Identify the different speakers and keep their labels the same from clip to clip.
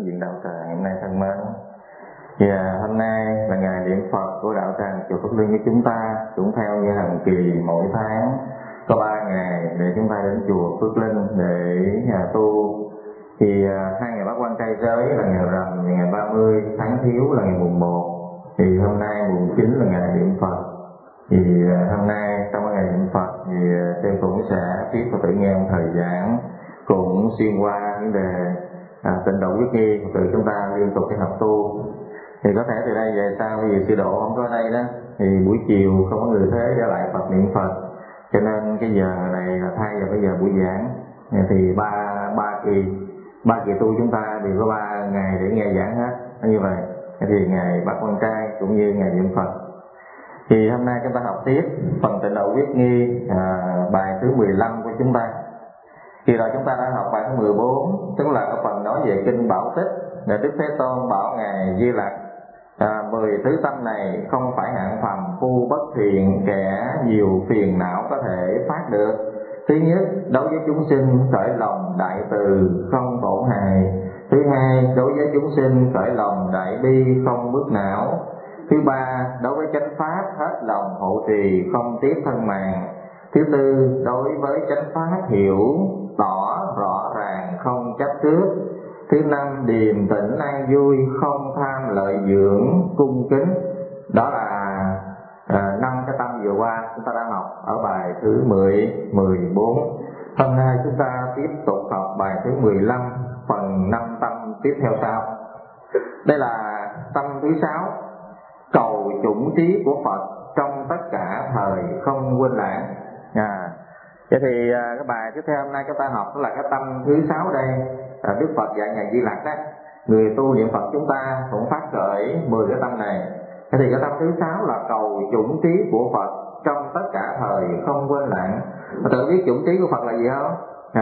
Speaker 1: phương diện đạo tràng hôm nay thân mến. Và hôm nay là ngày niệm Phật của đạo tràng chùa Phước Linh của chúng ta, cũng theo như hàng kỳ mỗi tháng có 3 ngày để chúng ta đến chùa Phước Linh để tu. Thì 2 ngày bát quan trai giới là ngày rằm và ngày 30 tháng Thiếu là ngày mùng 1. Thì hôm nay mùng 9 là ngày niệm Phật. Thì hôm nay trong ngày niệm Phật thì sư cũng sẽ tiếp Phật tử nghe một thời gian cũng xuyên qua vấn đề tịnh độ quyết nghi từ chúng ta liên tục cái học tu. Thì có thể từ đây về sau vì sư độ không có ở đây đó, thì buổi chiều không có người thế trở lại Phật niệm Phật, cho nên cái giờ này là thay vào bây giờ buổi giảng. Thì ba kỳ tu chúng ta đều có 3 ngày để nghe giảng hết như vậy. Thì ngày bát quan trai cũng như ngày niệm Phật. Thì hôm nay chúng ta học tiếp phần tịnh độ quyết nghi, bài thứ 15 của chúng ta. Thì rồi chúng ta đã học bài thứ 14, tức là cái phần nói về kinh Bảo Tích. Để Đức Thế Tôn bảo ngài Di Lặc: 10 thứ tâm này không phải hạng phàm phu bất thiện, kẻ nhiều phiền não có thể phát được. Thứ nhất, đối với chúng sinh khởi lòng đại từ không tổn hại. Thứ hai, đối với chúng sinh khởi lòng đại bi không bức não. Thứ ba, đối với chánh pháp hết lòng hộ trì không tiếc thân mạng. Thứ tư, đối với chánh pháp hiểu tỏ rõ ràng không chấp trước. Thứ năm, điềm tĩnh an vui không tham lợi dưỡng cung kính. Đó là 5 cái tâm vừa qua chúng ta đã học ở bài thứ 14. Hôm nay chúng ta tiếp tục học bài thứ 15, phần 5 tâm tiếp theo sau. Đây là tâm thứ 6, cầu chủng trí của Phật trong tất cả thời không quên lãng. Vậy thì cái bài tiếp theo hôm nay chúng ta học đó là cái tâm thứ 6 đây. Đức Phật dạy ngài Di Lặc đó, người tu niệm Phật chúng ta cũng phát khởi 10 cái tâm này. Thế thì cái tâm thứ 6 là cầu chủng trí của Phật trong tất cả thời không quên lãng. Tự biết chủng trí của Phật là gì không?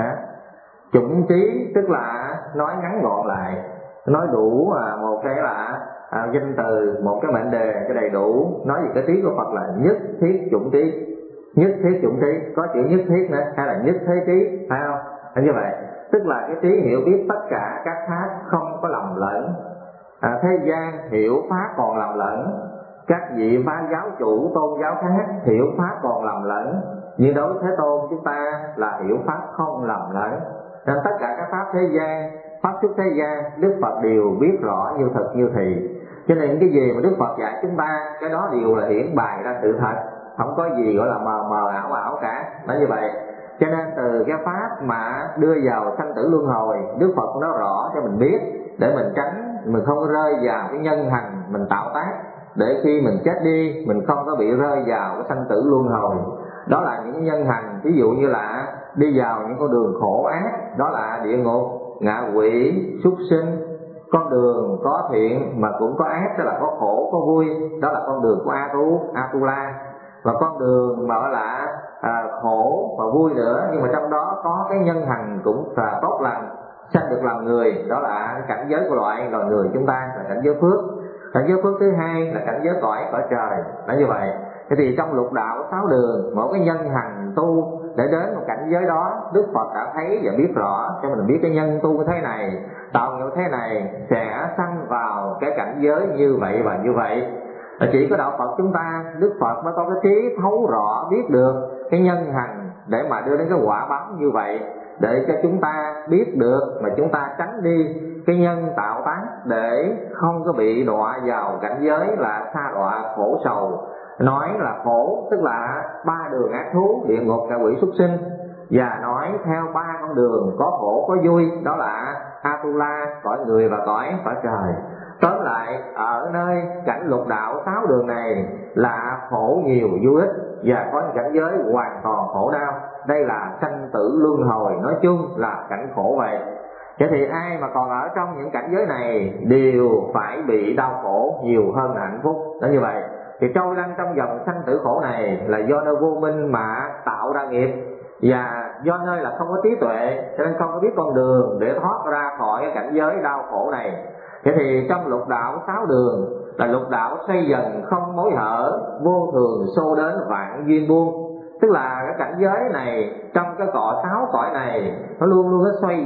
Speaker 1: Chủng trí tức là nói ngắn gọn lại, nói đủ một cái là danh từ, một cái mệnh đề cho đầy đủ. Nói về cái trí của Phật là nhất thiết chủng trí. Nhất thiết chủng trí, có chữ nhất thiết nữa, hay là nhất thế trí, phải không? Như vậy, tức là cái trí hiểu biết tất cả các pháp không có lầm lẫn. Thế gian hiểu pháp còn lầm lẫn, các vị phá giáo chủ tôn giáo khác hiểu pháp còn lầm lẫn, nhưng đối với Thế Tôn chúng ta là hiểu pháp không lầm lẫn. Nên tất cả các pháp thế gian, pháp xuất thế gian, Đức Phật đều biết rõ như thực như thị. Cho nên cái gì mà Đức Phật dạy chúng ta, cái đó đều là hiển bày ra sự thật, không có gì gọi là mờ ảo cả. Nói như vậy, cho nên từ cái pháp mà đưa vào sanh tử luân hồi, Đức Phật nói rõ cho mình biết, để mình tránh, mình không rơi vào cái nhân hành mình tạo tác, để khi mình chết đi mình không có bị rơi vào cái sanh tử luân hồi. Đó là những nhân hành, ví dụ như là đi vào những con đường khổ ác, đó là địa ngục, ngạ quỷ, súc sinh. Con đường có thiện mà cũng có ác, tức là có khổ có vui, đó là con đường của Atula. Và con đường mà gọi là khổ và vui nữa, nhưng mà trong đó có cái nhân hành cũng là tốt lành, sanh được làm người, đó là cảnh giới của loài người chúng ta, là cảnh giới phước. Cảnh giới phước thứ hai là cảnh giới cõi trời. Là như vậy. Thế thì trong lục đạo 6 đường, mỗi cái nhân hành tu để đến một cảnh giới đó, Đức Phật đã thấy và biết rõ cho mình biết cái nhân tu như thế này, tạo nghiệp thế này sẽ sanh vào cái cảnh giới như vậy và như vậy. Chỉ có đạo Phật chúng ta, Đức Phật mới có cái trí thấu rõ biết được cái nhân hành để mà đưa đến cái quả báo như vậy, để cho chúng ta biết được mà chúng ta tránh đi cái nhân tạo tác, để không có bị đọa vào cảnh giới là sa đọa khổ sầu. Nói là khổ tức là 3 đường ác thú, địa ngục, ngạ quỷ, súc sinh. Và nói theo 3 con đường có khổ có vui, đó là Atula, cõi người và cõi trời. Tóm lại, ở nơi cảnh lục đạo 6 đường này là khổ nhiều vui ít, và có những cảnh giới hoàn toàn khổ đau. Đây là sanh tử luân hồi, nói chung là cảnh khổ vậy. Vậy thì ai mà còn ở trong những cảnh giới này đều phải bị đau khổ nhiều hơn là hạnh phúc. Đó như vậy. Thì trôi lăn trong dòng sanh tử khổ này là do nơi vô minh mà tạo ra nghiệp, và do nơi là không có trí tuệ, cho nên không có biết con đường để thoát ra khỏi cái cảnh giới đau khổ này. Vậy thì trong lục đạo 6 đường là lục đạo xoay dần không mối hở, vô thường xô đến vạn duyên buông.
Speaker 2: Tức là cái cảnh giới này trong cái cõi 6 cõi này nó luôn luôn nó xoay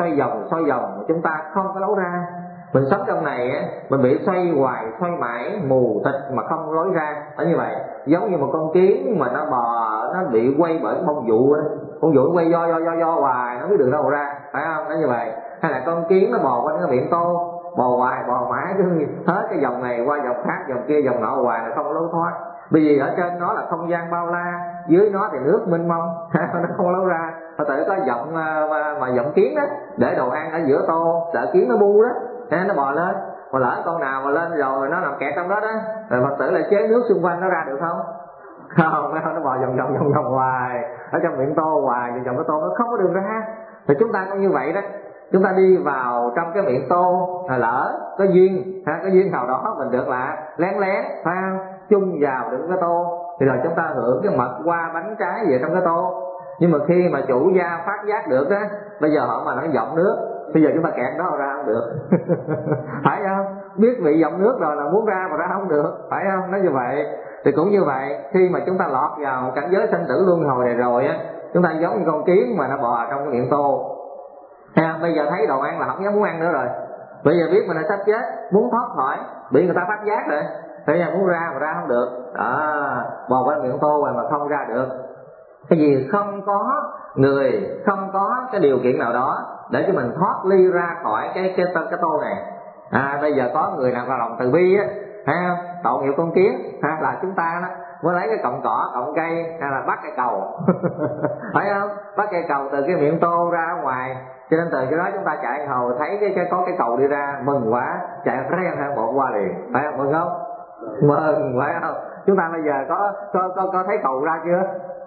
Speaker 2: vòng, chúng ta không có lối ra. Mình sống trong này á, mình bị xoay hoài, xoay mãi, mù tịch mà không có lối ra. Phải như vậy, giống như một con kiến mà nó bò, nó bị quay bởi bông dụ á, con dụ nó quay do hoài, nó biết đường đâu ra, phải không? Nó như vậy. Hay là con kiến nó bò quanh cái miệng tô, bò hoài, bò mãi cứ hết cái vòng này qua vòng khác, vòng kia, vòng nọ hoài là không có lối thoát. Bởi vì ở trên nó là không gian bao la, dưới nó thì nước mênh mông, nó không lối ra. Phật tử có giọng mà giọng kiến đó, để đồ ăn ở giữa tô, sợ kiến nó bu đó, nó bò lên. Mà lỡ con nào mà lên rồi nó nằm kẹt trong đó đó, rồi Phật tử lại chế nước xung quanh nó ra được không? Không, nó bò vòng hoài ở trong miệng tô hoài, vòng cái tô nó không có đường ra. Thì chúng ta cũng như vậy đó, chúng ta đi vào trong cái miệng tô, lỡ có duyên nào đó mình được là lén phải không, chung vào đựng cái tô, thì rồi chúng ta hưởng cái mật qua bánh trái về trong cái tô. Nhưng mà khi mà chủ gia phát giác được á, bây giờ họ mà nó giọng nước, bây giờ chúng ta kẹt đó ra không được. Phải không? Biết vị giọng nước rồi là muốn ra mà ra không được, phải không? Nó như vậy. Thì cũng như vậy, khi mà chúng ta lọt vào cảnh giới sanh tử luân hồi này rồi á, chúng ta giống như con kiến mà nó bò trong cái miệng tô. Bây giờ thấy đồ ăn là không dám muốn ăn nữa rồi. Bây giờ biết mình là sắp chết, muốn thoát khỏi, bị người ta phát giác rồi, bây giờ muốn ra mà ra không được. Bò qua miệng tô rồi mà không ra được. Cái gì không có người, không có cái điều kiện nào đó để cho mình thoát ly ra khỏi cái tô này. Bây giờ có người nào có lòng từ bi á, tội nghiệp con kiến, là chúng ta đó mới lấy cái cọng cỏ, cọng cây, hay là bắt cây cầu. Phải không? Bắt cây cầu từ cái miệng tô ra ở ngoài. Cho nên từ cái đó chúng ta chạy hồi thấy có cái cầu đi ra, mừng quá, chạy rén hai bộ qua liền. Phải không? Mừng không? Mừng, phải không? Chúng ta bây giờ có thấy cầu ra chưa?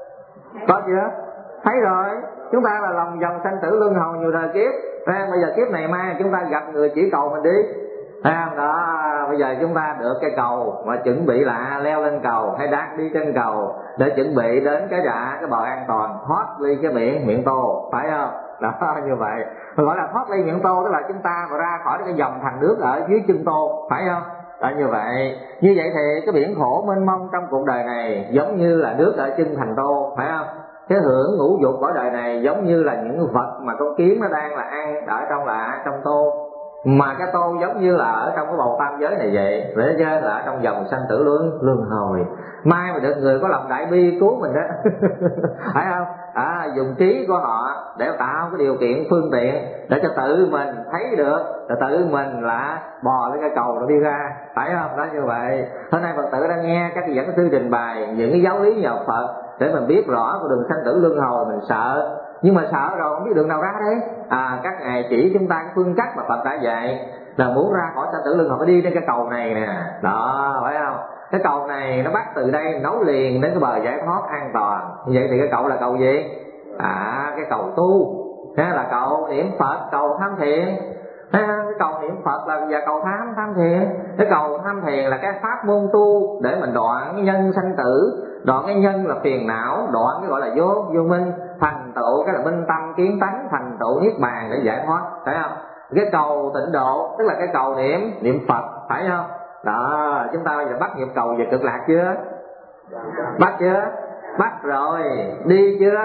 Speaker 2: Có chưa? Thấy rồi. Chúng ta là lòng vòng sanh tử luân hồi nhiều đời kiếp. Bây giờ kiếp này mai chúng ta gặp người chỉ cầu mình đi. Đó, bây giờ chúng ta được cái cầu mà chuẩn bị là leo lên cầu hay đang đi trên cầu để chuẩn bị đến cái bờ an toàn, thoát ly cái miệng tô, phải không? Đó, như vậy gọi là thoát ly miệng tô, tức là chúng ta mà ra khỏi cái dòng thành nước ở dưới chân tô, phải không? Đó, như vậy thì cái biển khổ mênh mông trong cuộc đời này giống như là nước ở chân thành tô, phải không? Cái hưởng ngũ dục của đời này giống như là những vật mà con kiến nó đang là ăn ở trong tô, mà cái tô giống như là ở trong cái bầu tam giới này vậy, để cho là ở trong dòng sanh tử luân hồi. Mai mà được người có lòng đại bi cứu mình đó. Phải không? Dùng trí của họ để tạo cái điều kiện phương tiện để cho tự mình thấy được, rồi tự mình là bò lên cái cầu nó đi ra, phải không? Đó, như vậy hôm nay Phật tử đang nghe các giảng sư trình bày những cái giáo lý nhờ Phật để mình biết rõ con đường sanh tử luân hồi. Mình sợ, nhưng mà sợ rồi không biết đường nào ra đấy. Các ngài chỉ chúng ta cái phương cách mà Phật đã dạy là muốn ra khỏi sanh tử luân hồi phải đi trên cái cầu này nè. Đó, phải không? Cái cầu này nó bắt từ đây nối liền đến cái bờ giải thoát an toàn. Như vậy thì cái cầu là cầu gì? Cái cầu tu, là cầu niệm Phật, cầu tham thiền. Cái cầu niệm Phật là và cầu tham thiền. Cái cầu tham thiền là cái pháp môn tu để mình đoạn cái nhân sanh tử, đoạn cái nhân là phiền não, đoạn cái gọi là vô minh, thành tựu cái là minh tâm kiến tánh, thành tựu niết bàn để giải thoát, phải không? Cái cầu tịnh độ tức là cái cầu niệm Phật, phải không? Đó, chúng ta bây giờ bắt nhịp cầu về cực lạc chưa? Bắt chưa? Bắt rồi. Đi chưa?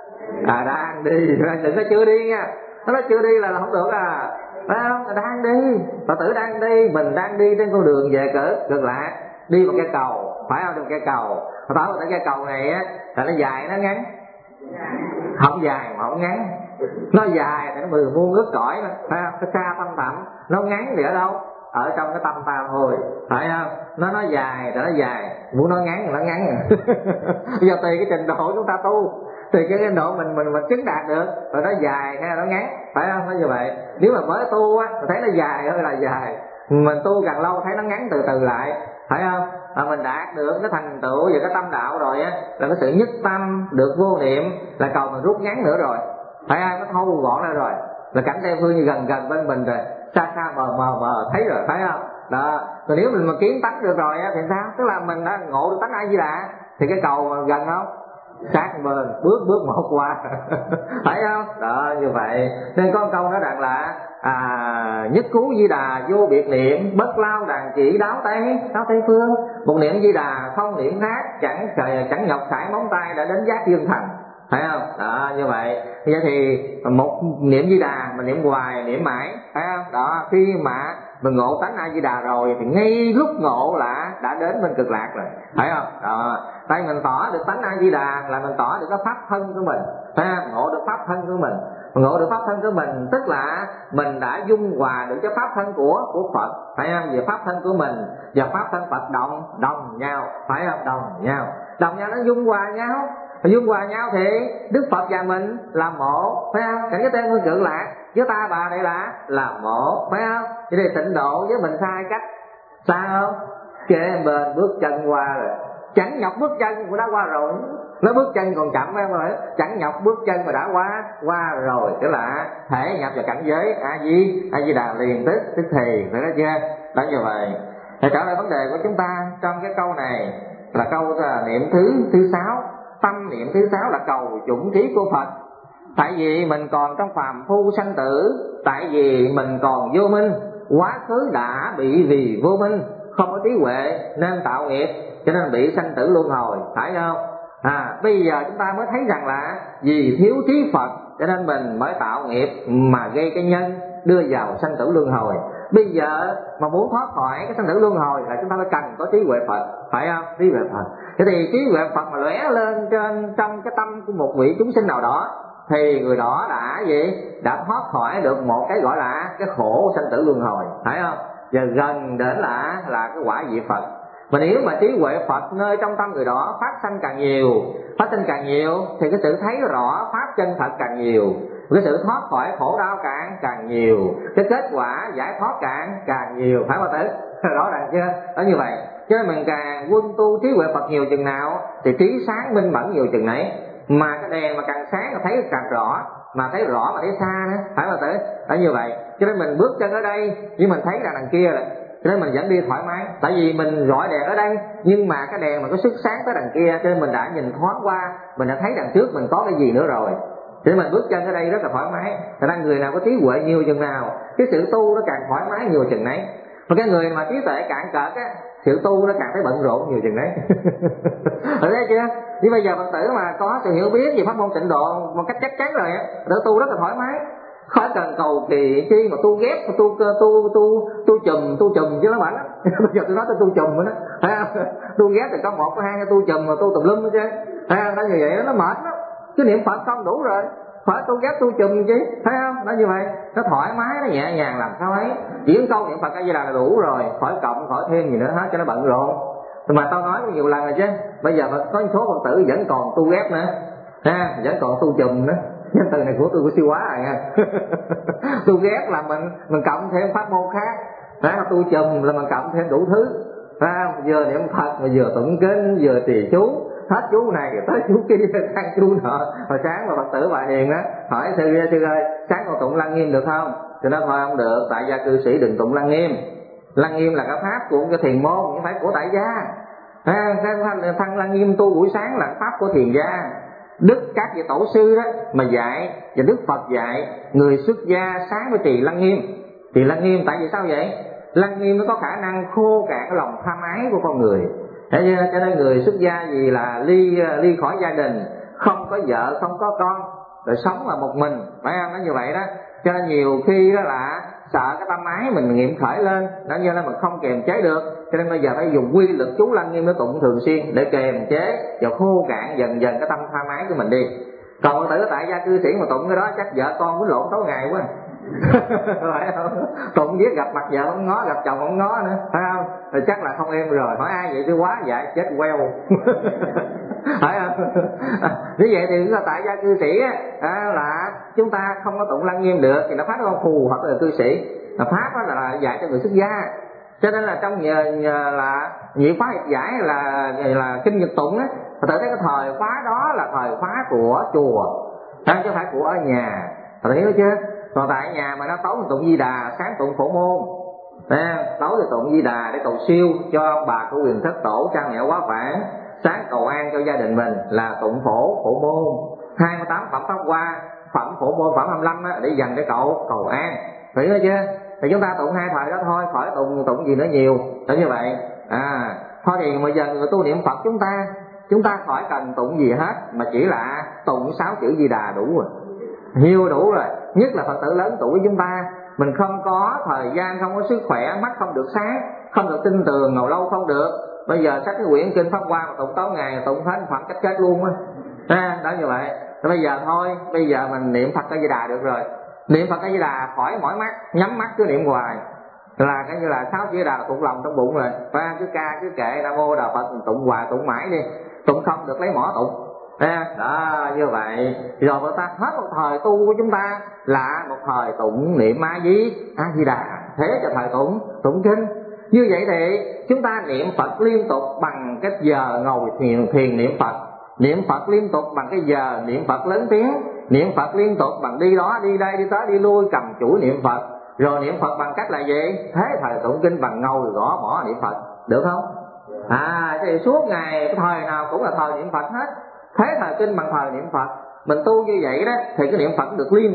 Speaker 2: Đang đi. Đừng có chưa đi nha. Nó nói chưa đi là không được phải không? Đang đi. Phật tử đang đi. Mình đang đi trên con đường về cực lạc. Đi vào cái cầu, phải không? Trong cái cầu. Phật tử cái cầu này á là nó dài nó ngắn. Không dài mà không ngắn. Nó dài thì nó 10 muôn ước cõi mà, phải không? Cái xa thâm thẳm. Nó ngắn thì ở đâu? Ở trong cái tâm ta thôi, phải không? Nó dài thì nó dài, muốn nó ngắn thì nó ngắn. Bây giờ tùy cái trình độ chúng ta tu, tùy cái độ mình chứng đạt được, rồi nó dài hay là nó ngắn, phải không? Nó như vậy. Nếu mà mới tu á, thấy nó dài hơn là dài, mình tu càng lâu thấy nó ngắn từ từ lại, phải không? Mình đạt được cái thành tựu về cái tâm đạo rồi á, là cái sự nhất tâm được vô niệm, là cầu mình rút ngắn nữa rồi, phải không? Nó thâu gọn ra rồi, là cảnh Tây Phương như gần bên mình rồi, xa mờ thấy rồi, phải không? Đó. Rồi nếu mình mà kiến tánh được rồi á thì sao? Tức là mình đã ngộ được tánh A Di Đà thì cái cầu mà gần không? Sát bên, bước một qua. Phải không? Đó, như vậy. Nên có câu nói rằng là nhất cú Di Đà vô biệt niệm, bất lao đàn chỉ đáo Tây phương. một niệm Di Đà không niệm khác, chẳng nhọc khải móng tay đã đến giác dương thành, phải không? Đó, như vậy. Vậy thì một niệm Di Đà mình niệm hoài, niệm mãi, phải không? Đó, khi mà mình ngộ tánh A Di Đà rồi thì ngay lúc ngộ là đã đến bên cực lạc rồi, phải không? Đó, tại mình tỏ được tánh A Di Đà là mình tỏ được cái pháp thân của mình, phải không? Ngộ được pháp thân của mình. Ngộ được pháp thân của mình tức là mình đã dung hòa được cái pháp thân của Phật, phải không? Về pháp thân của mình và pháp thân Phật đồng nhau, phải không? Đồng nhau nó dung hòa nhau. Dung hòa nhau thì Đức Phật và mình là một, phải không? Cảnh giới Tây Phương Cực Lạc với ta bà đây là một, phải không? Vậy thì tịnh độ với mình sai cách sao không? Kệ bền bước chân qua rồi, chẳng nhọc bước chân cũng đã qua rồi. Nó bước chân còn chậm em rồi, chẳng nhọc bước chân mà đã qua rồi. Tức là thể nhập vào cảnh giới A Di Đà liền tức thì, phải đó chưa? Đó như vậy. Thì trở lại vấn đề của chúng ta trong cái câu này là câu niệm thứ 6. Tâm niệm thứ 6 là cầu chủng trí của Phật. Tại vì mình còn trong phàm phu sanh tử, tại vì mình còn vô minh, quá khứ đã bị vì vô minh không có trí huệ nên tạo nghiệp, cho nên bị sanh tử luân hồi, phải không? Bây giờ chúng ta mới thấy rằng là vì thiếu trí Phật cho nên mình mới tạo nghiệp mà gây cái nhân đưa vào sanh tử luân hồi. Bây giờ mà muốn thoát khỏi cái sanh tử luân hồi là chúng ta phải cần có trí huệ Phật, phải không? Trí huệ Phật. Thế thì trí huệ Phật mà lóe lên trong cái tâm của một vị chúng sinh nào đó thì người đó đã thoát khỏi được một cái gọi là cái khổ sanh tử luân hồi, phải không? Giờ gần đến là cái quả vị Phật. Mà nếu mà trí huệ Phật nơi trong tâm người đó phát sinh càng nhiều thì cái sự thấy rõ pháp chân thật càng nhiều, cái sự thoát khỏi khổ đau càng nhiều, cái kết quả giải thoát càng nhiều, phải không tử? Rõ ràng chưa? Đó như vậy. Cho nên mình càng quân tu trí huệ Phật nhiều chừng nào thì trí sáng minh mẫn nhiều chừng nấy. Mà cái đèn mà càng sáng là thấy càng rõ, mà thấy rõ mà thấy xa nữa, phải không tử? Đó như vậy. Cho nên mình bước chân ở đây nhưng mình thấy là đằng kia rồi, cho nên mình vẫn đi thoải mái. Tại vì mình rọi đèn ở đây nhưng mà cái đèn mà có sức sáng tới đằng kia, cho nên mình đã nhìn thoáng qua, mình đã thấy đằng trước mình có cái gì nữa rồi, cho nên mình bước chân ở đây rất là thoải mái. Thật ra người nào có trí huệ nhiều chừng nào, cái sự tu nó càng thoải mái nhiều chừng nấy. Mà cái người mà trí tuệ cạn cợt á, sự tu nó càng thấy bận rộn nhiều chừng đấy. Ở đây chưa? Nhưng bây giờ Phật tử mà có sự hiểu biết về pháp môn tịnh độ một cách chắc chắn rồi á, đỡ tu rất là thoải mái, khỏi cần cầu kỳ chi mà tu ghép, tu chùm chứ nó mạnh á. Bây giờ tôi nói tôi tu chùm nữa đó, tu ghép thì có một có hai, tu chùm mà tu tùm lum chứ, nó như vậy nó mệt lắm. Cứ niệm Phật không đủ rồi, phải tu ghép tu chùm chứ, thấy không? Nó như vậy, nó thoải mái, nó nhẹ nhàng làm sao ấy. Chỉ câu niệm Phật A Di Đà là đủ rồi, khỏi cộng khỏi thêm gì nữa hết cho nó bận rộn. Mà tao nói nhiều lần rồi chứ, bây giờ có một số Phật tử vẫn còn tu ghép nữa, vẫn còn tu chùm nữa. Nhân từ này của tôi của siêu quá rồi nha. Tu ghép là mình cộng thêm pháp môn khác, tu chùm là mình cộng thêm đủ thứ, vừa niệm Phật mà vừa tụng kinh vừa trì chú, hết chú này tới chú kia sang chú nọ. Hồi sáng mà Phật tử bà Hiền á hỏi sư ơi sáng con tụng Lăng Nghiêm được không? Thì nó thôi không được, tại gia cư sĩ đừng tụng Lăng Nghiêm. Lăng Nghiêm là cái pháp của cái thiền môn, không phải của tại gia. Thăng Lăng Nghiêm tu buổi sáng là pháp của thiền gia. Đức các vị tổ sư đó mà dạy, và Đức Phật dạy người xuất gia sáng mới trì Lăng Nghiêm. Trì Lăng Nghiêm tại vì sao vậy? Lăng Nghiêm nó có khả năng khô cạn cái lòng tham ái của con người. Cho nên người xuất gia gì là ly khỏi gia đình, không có vợ không có con, rồi sống là một mình, phải không? Nó như vậy đó. Cho nên nhiều khi đó là sợ cái tâm ái mình nghiệm khởi lên, nó như là mình không kiềm chế được, cho nên bây giờ phải dùng quy lực chú Lăng Nghiêm nó tụng thường xuyên để kiềm chế và khô cạn dần dần cái tâm tham ái của mình đi. Còn tự tại gia cư sĩ mà tụng cái đó chắc vợ con quýnh lộn tối ngày quá. Phải không? Tụng viết gặp mặt vợ không ngó, gặp chồng không ngó nữa, phải không? Rồi chắc là không êm rồi. Hỏi ai vậy? Tôi quá dạy chết queo. Phải không? Như vậy thì là tại gia cư sĩ là chúng ta không có tụng Lăng Nghiêm được thì nó phát con phù hoặc là cư sĩ. Pháp đó là dạy cho người xuất gia. Cho nên là trong nhờ là nhị khóa hiệp giải là kinh Nhật tụng á, tự thấy cái thời khóa đó là thời khóa của chùa, chứ không phải của ở nhà. Thấy hiểu chưa? Còn tại nhà mà nó tối tụng Di Đà, sáng tụng Phổ Môn, tối thì tụng Di Đà để cầu siêu cho bà của quyền thất tổ cha mẹ quá vãng, sáng cầu an cho gia đình mình là tụng Phổ Môn. 28 phẩm Pháp Hoa, phẩm Phổ Môn, phẩm 25 á, để dành để cầu an. Hiểu chưa? Thì chúng ta tụng hai thời đó thôi, khỏi tụng gì nữa nhiều. Thế như vậy. Thôi thì bây giờ người tu niệm Phật chúng ta khỏi cần tụng gì hết, mà chỉ là tụng 6 chữ Di Đà đủ rồi, nhiều đủ rồi. Nhất là Phật tử lớn tuổi chúng ta, mình không có thời gian, không có sức khỏe, mắt không được sáng, không được tinh tường, ngồi lâu không được. Bây giờ sách cái quyển kinh Pháp Hoa mà tụng tối ngày, tụng hết Phật cách chết luôn á. Đó như vậy. Rồi bây giờ thôi, bây giờ mình niệm Phật A Di Đà được rồi. Niệm Phật A Di Đà khỏi mỏi mắt, nhắm mắt cứ niệm hoài, là coi như là 6 chữ Đà là tụng lòng trong bụng rồi. Và cứ ca cứ kệ Nam Mô Đà Phật, tụng hoài tụng mãi đi, tụng không được lấy mỏ tụng. Đó như vậy. Rồi người ta hết một thời tu của chúng ta là một thời tụng niệm A Di Đà, thế cho thời tụng kinh. Như vậy thì chúng ta niệm Phật liên tục bằng cái giờ ngồi thiền niệm Phật, niệm Phật liên tục bằng cái giờ niệm Phật lớn tiếng, niệm Phật liên tục bằng đi đó đi đây đi tới đi lui cầm chuỗi niệm Phật. Rồi niệm Phật bằng cách là gì? Thế thời tụng kinh bằng ngồi gõ mỏ niệm Phật, được không? Thì suốt ngày thời nào cũng là thời niệm Phật hết. Thế thời kinh bằng thời niệm Phật. Mình tu như vậy đó thì cái niệm Phật được liên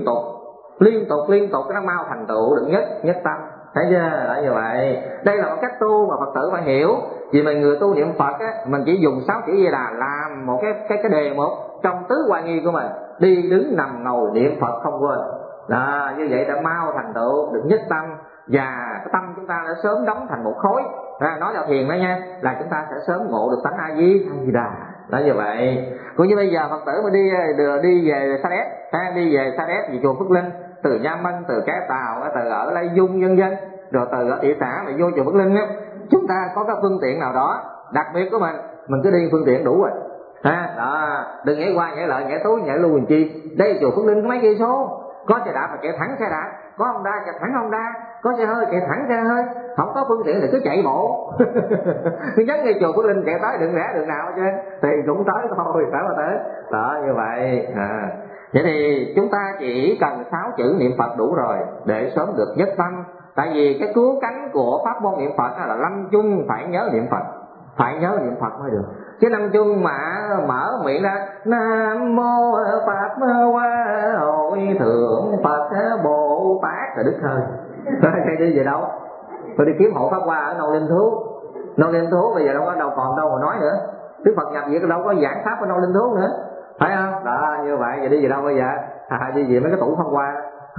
Speaker 2: tục nó mau thành tựu được nhất tâm. Thấy chưa? Là như vậy. Đây là một cách tu mà Phật tử phải hiểu. Vì mình người tu niệm Phật á, mình chỉ dùng 6 chữ Di Đà làm một cái đề mục trong tứ hoa nghi của mình, đi đứng nằm ngồi niệm Phật không quên. Đó, như vậy đã mau thành tựu được nhất tâm, và cái tâm chúng ta đã sớm đóng thành một khối. Nói vào thiền đó nha, là chúng ta sẽ sớm ngộ được tánh A Di Đà. Đó như vậy. Cũng như bây giờ Phật tử mà đi về Sa Đéc, đi về Sa Đéc về chùa Phước Linh, từ Nha Mân, từ Cái Tàu, từ ở Lai Dung vân vân, rồi từ ở thị xã mà vô chùa Phước Linh á, chúng ta có cái phương tiện nào đó đặc biệt của mình cứ đi phương tiện đủ rồi. Đó, đừng nhảy qua nhảy lại, nhảy túi nhảy lui làm chi. Đây chùa Phước Linh có mấy cây số, có xe đạp mà chạy thẳng xe đạp, có Honda chạy thẳng Honda, có xe hơi chạy thẳng xe hơi, không có phương tiện thì cứ chạy bộ. Cứ nhắc ngay chùa Phước Linh chạy tới đừng rẽ đường nào chứ, thì cũng tới thôi, phải mà tới. Đó như vậy. Vậy thì chúng ta chỉ cần 6 chữ niệm Phật đủ rồi để sớm được nhất tâm. Tại vì cái cứu cánh của pháp môn niệm Phật là lâm chung phải nhớ niệm Phật, phải nhớ niệm Phật mới được. Chứ lâm chung mà mở miệng ra Nam Mô Pháp Hoa Hội Thượng Phật Bồ Tát là đứt hơi. Rồi đi về đâu? Rồi đi kiếm hộ Pháp Hoa ở Nông Linh Thú bây giờ đâu còn đâu mà nói nữa. Đức Phật nhập vậy đâu có giảng pháp ở Nông Linh Thú nữa, phải không? Đó như vậy. Vậy đi về đâu bây giờ? Đi về mấy cái tủ Pháp Hoa.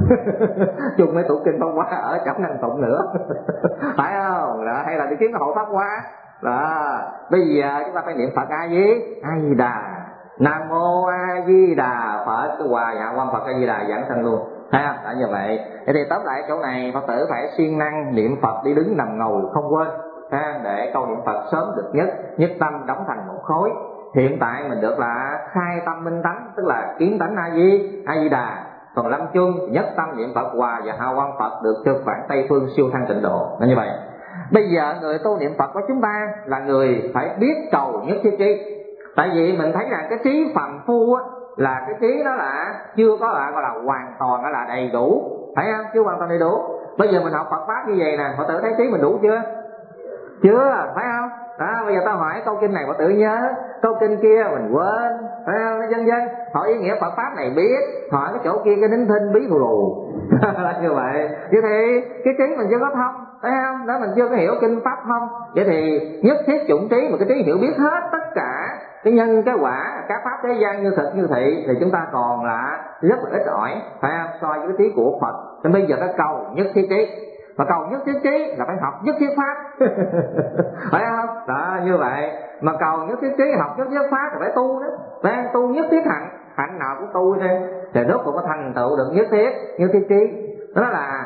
Speaker 2: Chung mấy tủ kinh Pháp Hoa ở chẳng năng tụng nữa. Phải không? Đó, hay là đi kiếm cái hộ Pháp Hoa. Đó, bây giờ chúng ta phải niệm Phật A Di Đà, Nam Mô A Di Đà Phật, cái hòa dạ quan Phật A Di Đà giảng sanh luôn. Thấy không? Đã như vậy. Vậy thì tóm lại chỗ này Phật tử phải siêng năng niệm Phật đi đứng nằm ngồi không quên, để câu niệm Phật sớm được nhất tâm đóng thành một khối. Hiện tại mình được là khai tâm minh tánh, tức là kiến tánh A Di Đà. Còn lâm chung nhất tâm niệm Phật hòa và hào quang Phật được thực bản Tây phương siêu thăng tịnh độ. Là như vậy. Bây giờ người tu niệm Phật của chúng ta là người phải biết cầu nhất thiết trí. Tại vì mình thấy rằng cái trí phàm phu á, là cái trí đó là chưa có gọi là hoàn toàn là đầy đủ, phải không? Chưa hoàn toàn đầy đủ. Bây giờ mình học Phật pháp như vậy nè, Phật tử thấy trí mình đủ chưa? Chưa, phải không? Đó, bây giờ tao hỏi câu kinh này Phật tử nhớ, câu kinh kia mình quên, phải không? Dân hỏi ý nghĩa Phật pháp này biết, hỏi cái chỗ kia cái nín thinh bí thù lù. Là như vậy. Vậy thì cái trí mình chưa có thông, phải không? Đó, mình chưa có hiểu kinh pháp không? Vậy thì nhất thiết chủng trí, mà cái trí hiểu biết hết tất cả cái nhân cái quả các pháp thế gian như thực như thị, thì chúng ta còn là rất là ít ỏi, phải không? So với cái trí của Phật. Nên bây giờ ta cầu nhất thiết trí, mà cầu nhất thiết trí là phải học nhất thiết pháp. Phải không? Đó như vậy. Mà cầu nhất thiết trí, học nhất thiết pháp là phải tu đó, phải tu nhất thiết hạnh, hạnh nào cũng tu thêm thì rốt cũng có thành tựu được nhất thiết trí. Đó là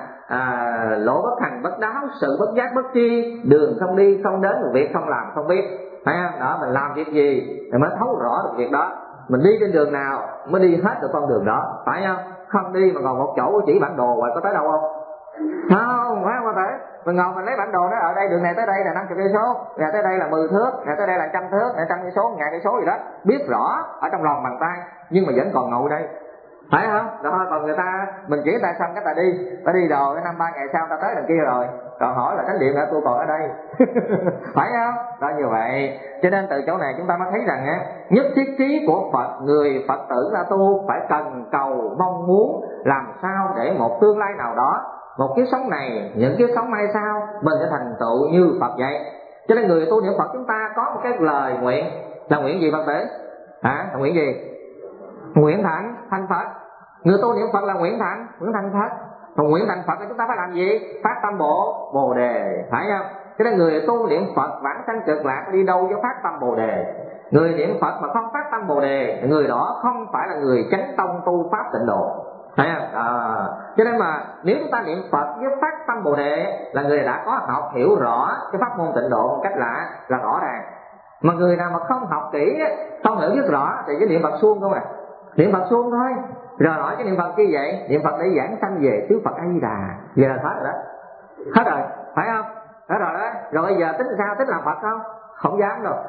Speaker 2: lỗ bất thành bất đáo, sự bất giác bất tri, đường không đi không đến, việc không làm không biết, phải không? Đó, mình làm việc gì thì mới thấu rõ được việc đó, mình đi trên đường nào mới đi hết được con đường đó, phải không? Không đi mà còn một chỗ chỉ bản đồ rồi có tới đâu không? Không, phải không? Phải mình ngồi mình lấy bản đồ đó, ở đây đường này tới đây là 50 cây số, này tới đây là 10 thước, này tới đây là 100 thước, này 100 cây số, 1000 cây số gì đó, biết rõ ở trong lòng bàn tay, nhưng mà vẫn còn ngồi đây, phải không? Đó, còn người ta mình chỉ ta xong cái ta đi rồi, cái 2-3 ngày sau ta tới đằng kia rồi, còn hỏi là chánh điện nữa tôi còn ở đây. Phải không? Đó như vậy. Cho nên từ chỗ này chúng ta mới thấy rằng nhất thiết trí của Phật, người Phật tử là tu phải cần cầu mong muốn làm sao để một tương lai nào đó, một kiếp sống này, những kiếp sống mai sau mình sẽ thành tựu như Phật vậy. Cho nên người tu niệm Phật chúng ta có một cái lời nguyện, là nguyện gì Phật tử? Là nguyện gì? Nguyện thành Phật. Người tu niệm Phật là nguyện thành Phật. Còn nguyện thành Phật là chúng ta phải làm gì? Phát tâm Bồ Đề, phải không? Cho nên người tu niệm Phật vãng sanh cực lạc đi đâu cho phát tâm Bồ Đề. Người niệm Phật mà không phát tâm Bồ Đề, người đó không phải là người chánh tông tu pháp tịnh độ, thấy không? Cho nên mà nếu chúng ta niệm Phật với phát tâm Bồ Đề là người đã có học hiểu rõ cái pháp môn tịnh độ một cách là rõ ràng. Mà người nào mà không học kỹ, không hiểu rất rõ thì cái niệm Phật suông không à, niệm Phật suông thôi. Rồi hỏi cái niệm Phật chi vậy? Niệm Phật để giảng sanh về xứ Phật A Di Đà, vậy là hết rồi đó, hết rồi, phải không? Hết rồi đó. Rồi bây giờ tính sao? Tính làm Phật không? Không dám đâu.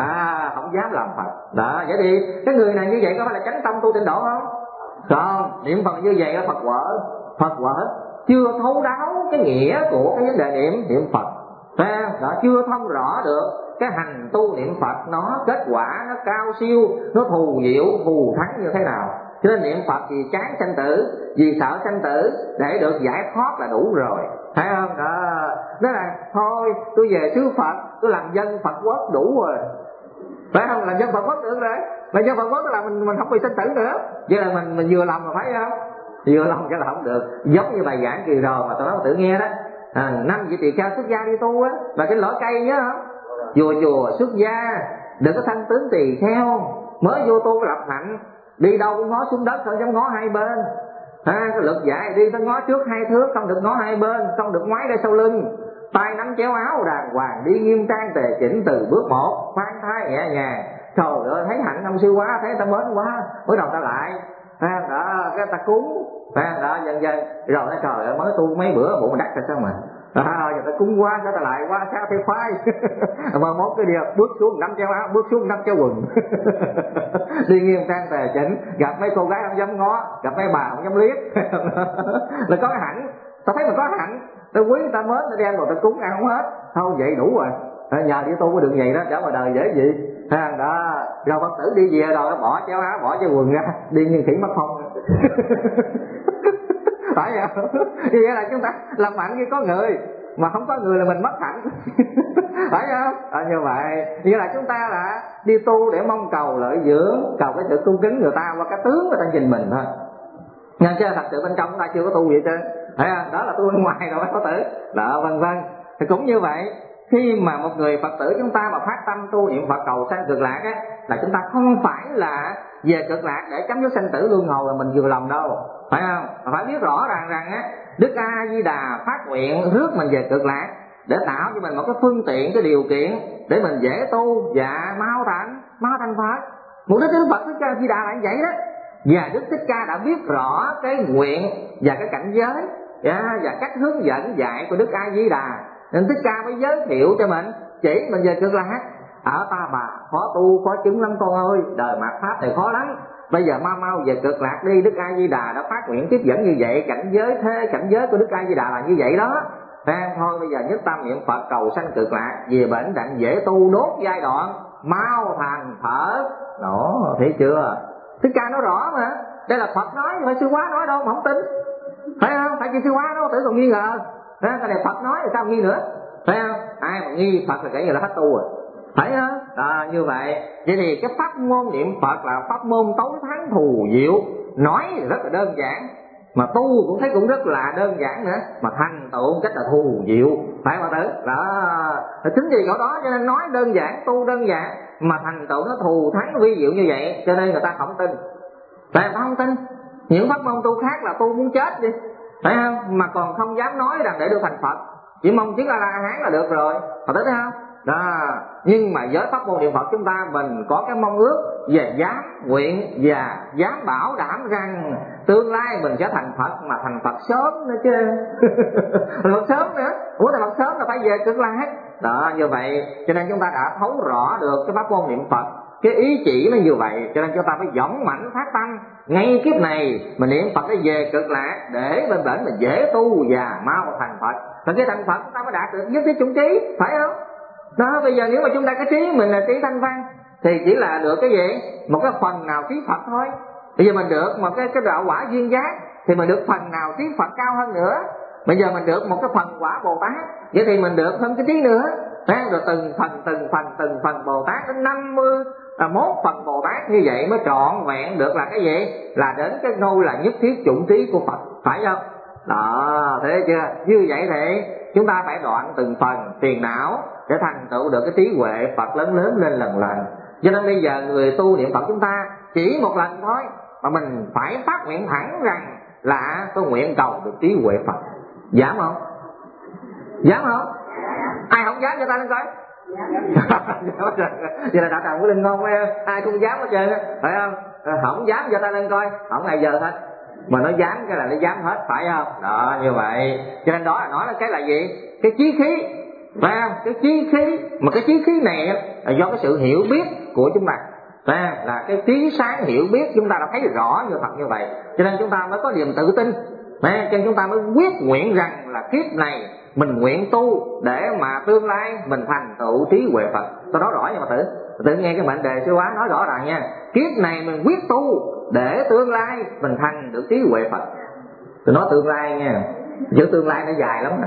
Speaker 2: Không dám làm Phật. Đó, vậy thì cái người này như vậy có phải là chánh tông tu tịnh độ không? Không, niệm Phật như vậy là Phật quở, chưa thấu đáo cái nghĩa của cái vấn đề niệm Phật. Đó, chưa thông rõ được cái hành tu niệm Phật nó kết quả nó cao siêu, nó thù diệu thù thắng như thế nào. Cho nên niệm Phật vì chán sanh tử, vì sợ sanh tử, để được giải thoát là đủ rồi, thấy không? Đó, đó là thôi tôi về xứ Phật, tôi làm dân Phật quốc đủ rồi, phải không? Làm dân Phật quốc được rồi, làm dân Phật quốc là mình không bị sanh tử nữa. Vậy là mình vừa lòng mà, phải không? Vừa lòng cho là không được. Giống như bài giảng kỳ rồi mà tôi nói tự nghe đó, 5 vị tỳ kheo xuất gia đi tu á, là cái lõi cây nhớ không? Chùa xuất gia, đừng có thanh tướng tỳ kheo, mới vô tu lập hạnh, đi đâu cũng ngó xuống đất, không dám ngó hai bên. Cái luật dạy đi phải ngó trước 2 thước, không được ngó hai bên, không được ngoái ra sau lưng, tay nắm chéo áo đàng hoàng, đi nghiêm trang tề chỉnh từ bước một, khoan thai nhẹ nhàng. Trời ơi, thấy hạnh ông sư quá, thấy ta mến quá, mới đầu ta lại đó, cái ta cúng đó, dần dần rồi nói trời ơi, mới tu mấy bữa bụng đắt rồi sao mà giờ ta cúng quá, sao ta lại quá, sao theo khoái mà mốt cái điều bước xuống nắm chéo áo, bước xuống nắm chéo quần đi nghiêm trang tề chỉnh, gặp mấy cô gái không dám ngó, gặp mấy bà không dám liếc là có cái hạnh. Ta thấy mà có hạnh, ta quý, ta mến, ta đem rồi ta cúng ăn không hết, thôi vậy đủ rồi. Nhờ đi tu có được vậy đó, trở ngoài đời dễ gì đó. Rồi Phật tử đi về rồi bỏ chéo áo, bỏ chéo quần ra, đi như khỉ mất phong phải không? Như vậy là chúng ta làm hạnh khi có người, mà không có người là mình mất hạnh phải không? Như vậy, như là chúng ta là đi tu để mong cầu lợi dưỡng, cầu cái sự cung kính người ta qua cái tướng người ta nhìn mình thôi, nhưng chứ thật sự bên trong chúng ta chưa có tu vậy chứ, phải không? Đó là tu bên ngoài rồi Phật tử đó, vân vân. Thì cũng như vậy, khi mà một người Phật tử chúng ta mà phát tâm tu niệm Phật cầu sanh cực lạc á, là chúng ta không phải là về cực lạc để chấm dứt sanh tử luân hồi là mình vừa lòng đâu, phải không? Phải biết rõ ràng rằng á, Đức A Di Đà phát nguyện rước mình về cực lạc để tạo cho mình một cái phương tiện, cái điều kiện để mình dễ tu và mau thành Phật. Mục đích Đức Phật Đức A Di Đà là như vậy đó. Và Đức Thích Ca đã biết rõ cái nguyện và cái cảnh giới và cách hướng dẫn dạy của Đức A Di Đà, nên Thích Ca mới giới thiệu cho mình, chỉ mình về cực lạc. Ở Ta Bà khó tu khó chứng lắm con ơi, đời mạt pháp này khó lắm, bây giờ mau về cực lạc đi. Đức A Di Đà đã phát nguyện tiếp dẫn như vậy, cảnh giới của Đức A Di Đà là như vậy đó. Thôi bây giờ nhất tâm niệm Phật cầu sanh cực lạc, về bệnh đặng dễ tu, đốt giai đoạn mau thành Phật. Đó, thấy chưa? Thích Ca nói rõ mà, đây là Phật nói, phải sư quá nói đâu mà không tin, phải không? Phải chỉ sư quá nói, tự còn nghi ngờ. Cái này Phật nói thì sao nghi nữa, phải không? Ai mà nghi Phật là kể như là hết tu rồi, phải không? Như vậy, vậy thì cái pháp môn niệm Phật là pháp môn tối thắng thù diệu, nói rất là đơn giản, mà tu cũng thấy cũng rất là đơn giản nữa, mà thành tựu cách là thù diệu, phải không tử? Đó, chính vì chỗ đó cho nên nói đơn giản, tu đơn giản, mà thành tựu nó thù thắng vi diệu như vậy, cho nên người ta không tin. Tại người ta không tin. Những pháp môn tu khác là tu muốn chết đi, phải không? Mà còn không dám nói rằng để được thành Phật, chỉ mong chứng A La Hán là được rồi, Phật tử thấy không? Đó. Nhưng mà với pháp môn niệm Phật chúng ta, mình có cái mong ước về dám nguyện và dám bảo đảm rằng tương lai mình sẽ thành Phật, mà thành Phật sớm nữa chứ Phật sớm nữa, muốn thành Phật sớm là phải về cực lạc. Đó, như vậy cho nên chúng ta đã thấu rõ được cái pháp môn niệm Phật, cái ý chỉ nó như vậy, cho nên chúng ta phải dũng mãnh phát tâm ngay kiếp này mình niệm Phật để về cực lạc, để bên bển mình dễ tu và mau thành Phật. Và cái thành Phật chúng ta mới đạt được nhất thiết chủng trí, phải không? Đó, bây giờ nếu mà chúng ta cái trí mình là trí thanh văn thì chỉ là được cái gì? Một cái phần nào trí Phật thôi. Bây giờ mình được một cái đạo quả duyên giác thì mình được phần nào trí Phật cao hơn nữa. Bây giờ mình được một cái phần quả Bồ Tát, vậy thì mình được thêm cái trí nữa, Rồi từng phần Bồ Tát đến 51 phần Bồ Tát như vậy mới trọn vẹn được là cái gì? Là đến cái ngôi là nhất thiết chủng trí của Phật, phải không? Đó, thế chưa? Như vậy thì chúng ta phải đoạn từng phần phiền não để thành tựu được cái trí huệ Phật lớn lên lần. Cho nên bây giờ người tu niệm Phật chúng ta chỉ một lần thôi mà mình phải phát nguyện thẳng rằng là tôi nguyện cầu được trí huệ Phật. Dám không? Dám không? Ai không dám cho ta lên coi. Vậy là đã thành cái linh ngôn ai cũng dám hết trơn, phải không? Không dám cho ta lên coi, không ai giờ hết. Mà nó dám cái là nó dám hết, phải không? Đó, như vậy. Cho nên đó là nói là cái là gì? Cái chí khí, phải không? Cái chí khí, mà cái chí khí này là do cái sự hiểu biết của chúng ta, là cái trí sáng hiểu biết chúng ta đã thấy rõ như thật như vậy, cho nên chúng ta mới có niềm tự tin, cho nên chúng ta mới quyết nguyện rằng là kiếp này mình nguyện tu để mà tương lai mình thành tựu trí huệ Phật. Tôi nói rõ nha mà tự nghe cái mệnh đề sư hóa nói rõ ràng nha. Kiếp này mình quyết tu để tương lai mình thành được trí huệ Phật. Tôi nói tương lai nha, chữ tương lai nó dài lắm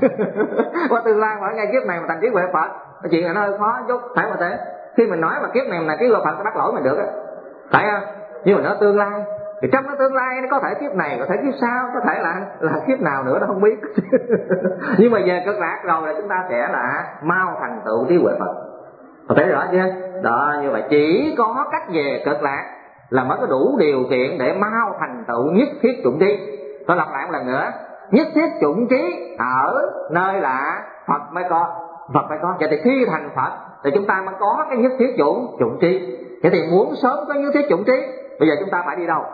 Speaker 2: qua tương lai mỗi ngày kiếp này mình thành trí huệ Phật, cái chuyện này nó hơi khó chút, phải mà thế. Khi mình nói mà kiếp này mình là trí huệ Phật nó bắt lỗi mình được á, phải không? Nhưng mà nó tương lai thì trong nó tương lai nó có thể kiếp này, có thể kiếp sau, có thể là kiếp nào nữa nó không biết nhưng mà về cực lạc rồi là chúng ta sẽ là mau thành tựu trí huệ Phật. Thấy rõ chưa? Đó, như vậy chỉ có cách về cực lạc là mới có đủ điều kiện để mau thành tựu nhất thiết chủng trí. Tôi lặp lại một lần nữa, nhất thiết chủng trí ở nơi là Phật mới có. Vậy thì khi thành Phật thì chúng ta mới có cái nhất thiết chủng trí. Vậy thì muốn sớm có nhất thiết chủng trí, bây giờ chúng ta phải đi đâu?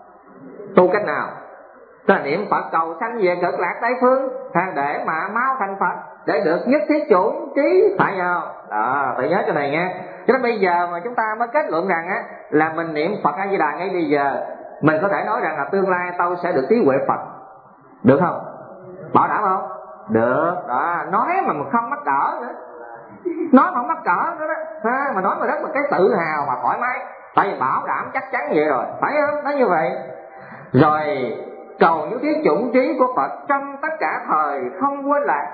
Speaker 2: Tu cách nào? Tức là niệm Phật cầu sanh về cực lạc Tây phương, để mà mau thành Phật, để được nhất thiết chủng trí, phải không? Đó, phải nhớ cái này nha. Cho nên bây giờ mà chúng ta mới kết luận rằng á là mình niệm Phật A Di Đà ngay bây giờ, mình có thể nói rằng là tương lai tôi sẽ được trí huệ Phật, được không? Bảo đảm không? Được. Đó, nói mà không mắc cỡ nữa, nói mà không mắc cỡ nữa đó, mà nói mà rất là cái tự hào mà thoải mái, tại vì bảo đảm chắc chắn vậy rồi, phải không? Nói như vậy. Rồi cầu nhất thiết chủng trí của Phật trong tất cả thời không quên lạc.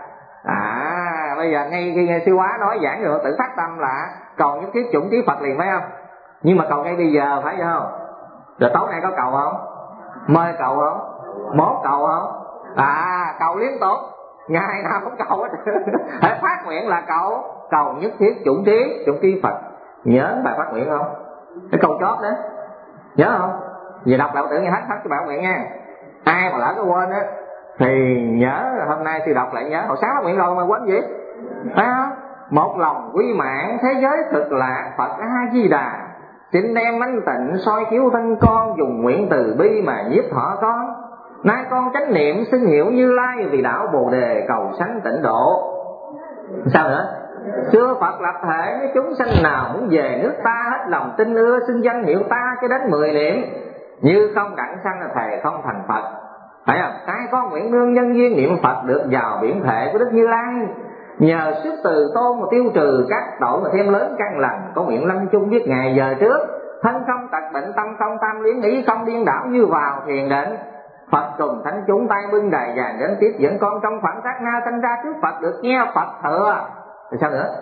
Speaker 2: Bây giờ ngay khi nghe sư hóa nói giảng rồi tự phát tâm là cầu nhất thiết chủng trí Phật liền, phải không? Nhưng mà cầu ngay bây giờ, phải không? Rồi tối nay có cầu không? Mời cầu không? Mốt cầu không? Cầu liên tục, ngày nào cũng cầu hết hãy phát nguyện là cầu nhất thiết chủng trí Phật. Nhớ bài phát nguyện không? Cái câu chót đó nhớ không? Vì đọc lại tự nghe hết cái bài phát nguyện nha. Ai mà lỡ có quên á thì nhớ hôm nay thì đọc lại nhớ. Hồi sáng phát nguyện rồi mà quên gì, phải không? Một lòng quy mạng thế giới thực lạc Phật A Di Đà, xin đem ánh tịnh soi chiếu thân con, dùng nguyện từ bi mà nhiếp thọ con. Nay con chánh niệm xưng hiệu Như Lai, vì đạo Bồ Đề cầu sanh tịnh độ. Sao nữa? Xưa Phật lập thể, nếu chúng sanh nào muốn về nước ta, hết lòng tin ưa xưng danh hiệu ta cho đến 10 niệm, như không đặng sanh là thề không thành Phật, phải không? Ai con nguyện nương nhân duyên niệm Phật được vào biển thể của Đức Như Lai, nhờ sức từ tôn mà tiêu trừ các tội mà thêm lớn căn lành, có nguyện lâm chung biết ngày giờ trước, thân không tật bệnh, tâm không tam luyến, ý không điên đảo như vào thiền định. Phật trùng thánh chúng tay bưng đài vàng đến tiếp dẫn con trong khoảng sát na sanh ra trước Phật, được nghe Phật thừa. Thì sao nữa?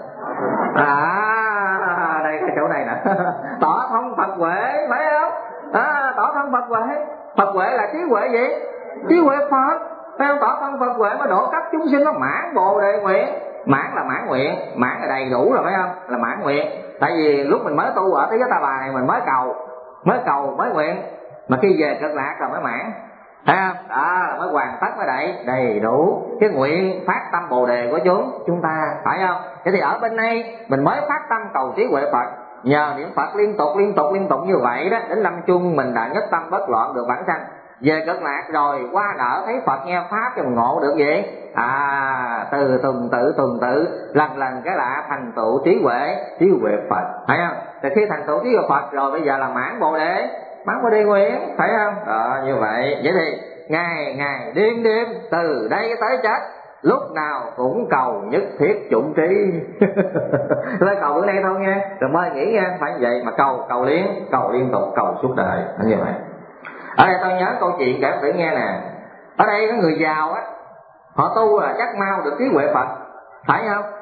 Speaker 2: Đây cái chỗ này nè tỏ thông Phật huệ, phải không? Tỏ thông Phật huệ. Phật huệ là trí huệ gì? Trí huệ Phật, phải không? Tỏ thông Phật huệ mới độ cấp chúng sinh, nó mãn Bồ Đề nguyện. Mãn là mãn nguyện, mãn là đầy đủ rồi, phải không? Là mãn nguyện. Tại vì lúc mình mới tu ở thế giới Ta Bà này mình mới cầu mới nguyện, mà khi về cực lạc rồi mới mãn, thấy không? Đó mới hoàn tất, mới đầy đủ cái nguyện phát tâm Bồ Đề của chúng ta, phải không? Thế thì ở bên đây mình mới phát tâm cầu trí huệ Phật, nhờ niệm Phật liên tục như vậy đó, đến lâm chung mình đã nhất tâm bất loạn được vãng sanh. Về cực lạc rồi qua nở thấy Phật nghe pháp cho mình ngộ được gì? Từ tuần tự lần cái là thành tựu trí huệ Phật, phải không? Thì khi thành tựu trí huệ Phật rồi bây giờ là mãn Bồ Đề nguyện, phải không? Đó, như vậy. Vậy thì ngày đêm từ đây tới chết lúc nào cũng cầu nhất thiết chủng trí thôi cầu bữa nay thôi nha, rồi mới nghĩ nha, phải vậy mà cầu liên tục, cầu suốt đời, như vậy. Ở đây tôi nhớ câu chuyện kể thử nghe nè. Ở đây có người giàu á, họ tu là chắc mau được trí huệ Phật, phải không?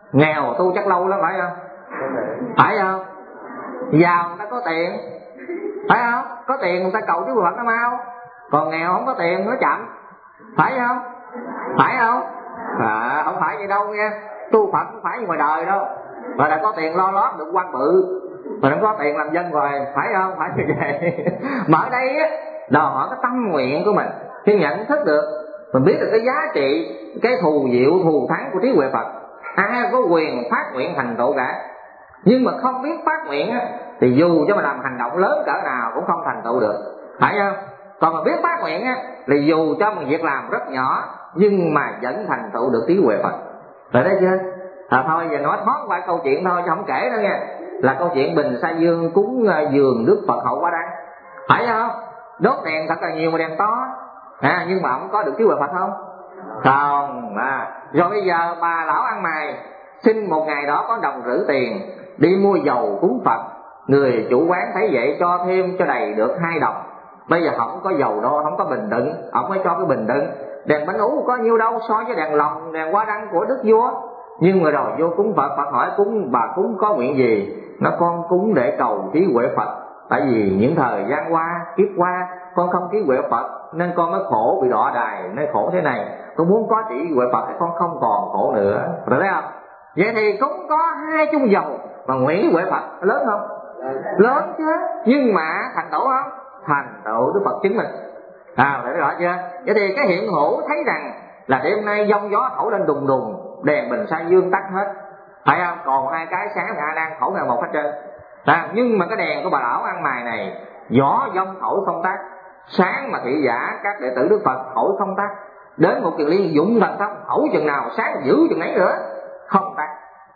Speaker 2: Nghèo tu chắc lâu lắm phải không? Phải không? Giàu người ta có tiền, phải không? Có tiền người ta cầu chứ Phật nó mau. Còn nghèo không có tiền nó chậm, phải không? Phải không? Không phải vậy đâu nha. Tu Phật không phải như ngoài đời đâu. Mà là có tiền lo lót được quan bự, mà không có tiền làm dân rồi, phải không? Phải như vậy. Mà ở đây á, đòi hỏi cái tâm nguyện của mình. Khi nhận thức được, mình biết được cái giá trị, cái thù diệu, thù thắng của trí huệ Phật. Ai có quyền phát nguyện thành tựu cả. Nhưng mà không biết phát nguyện á, thì dù cho mà làm hành động lớn cỡ nào cũng không thành tựu được, phải không? Còn mà biết phát nguyện á, là dù cho một việc làm rất nhỏ nhưng mà vẫn thành tựu được trí huệ Phật. Rồi đấy chưa? Thôi giờ nói thoát qua câu chuyện thôi chứ không kể nữa nha. Là câu chuyện Bình Sa Dương cúng dường Đức Phật hậu Quá Đăng, phải không? Đốt đèn thật là nhiều mà đèn to, nhưng mà ông có được trí huệ Phật không? Không. Rồi bây giờ bà lão ăn mày xin một ngày đó có đồng rưỡi tiền đi mua dầu cúng Phật. Người chủ quán thấy vậy cho thêm cho đầy được 2 đồng. Bây giờ không có dầu đâu, không có bình đựng, ông mới cho cái bình đựng. Đèn bánh ú có nhiêu đâu so với đèn lồng, đèn Quá Đăng của Đức Vua. Nhưng mà rồi vô cúng Phật, Phật hỏi bà cúng có nguyện gì? Nó con cúng để cầu trí huệ Phật. Tại vì những thời gian qua, kiếp qua con không trí huệ Phật nên con mới khổ bị đọa đài, nên khổ thế này. Con muốn có trí huệ Phật thì con không còn khổ nữa. Rồi thấy không? Vậy thì cũng có 20 dầu mà nguyện trí huệ Phật lớn không? Lớn chứ. Nhưng mà thành tựu không? Thành tựu Đức Phật chứng minh. Để rõ chưa? Vậy thì cái hiện hữu thấy rằng là đêm nay giông gió thổi lên đùng đùng, đèn Bình Sa Dương tắt hết, phải không? Còn 2 cái sáng thì đang thổi ngày một hết trơn. Nhưng mà cái đèn của bà lão ăn mày này, gió giông thổi không tắt, sáng mà thị giả các đệ tử Đức Phật thổi không tắt, đến một kiền liên dụng thần thông thổi chừng nào sáng giữ chừng ấy nữa không tắt.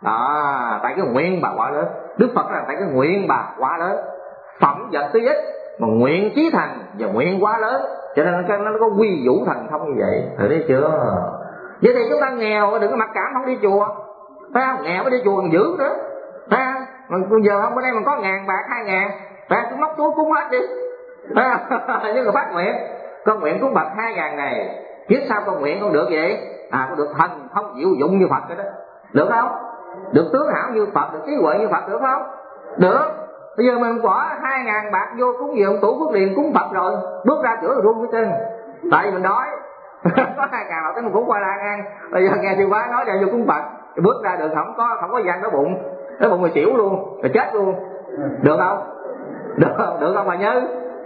Speaker 2: Tại cái nguyện bà quá lớn. Đức Phật là tại cái nguyện bà quá lớn. Phẩm vật tuy ít mà nguyện chí thành và nguyện quá lớn, cho nên nó có quy vũ thần thông như vậy. Thấy đấy chưa? Vậy thì chúng ta nghèo đừng có mặc cảm không đi chùa, phải không? Nghèo mới đi chùa còn giữ nữa, phải không? Bây giờ không, bữa nay mình có 1.000 bạc 2.000, phải không? Cứ móc túi cúng hết đi, phải không? Nhưng mà phát nguyện, con nguyện cúng Phật 2.000 này, kiếp sau con nguyện con được vậy, con được thần thông diệu dụng như Phật đó, được không? Được tướng hảo như Phật, được trí huệ như Phật, được không? Được. Bây giờ mình bỏ 2.000 bạc vô cúng dường tủ phước điền cúng Phật rồi, bước ra chữa rồi run cái chân, tại vì mình đói. Có 2.000 bạc tới mình cúng khoai lang ăn. Bây giờ nghe sư bá nói ra vô cúng Phật, bước ra được không có gian đói bụng người xỉu luôn, rồi chết luôn, được không? Được không bà Như?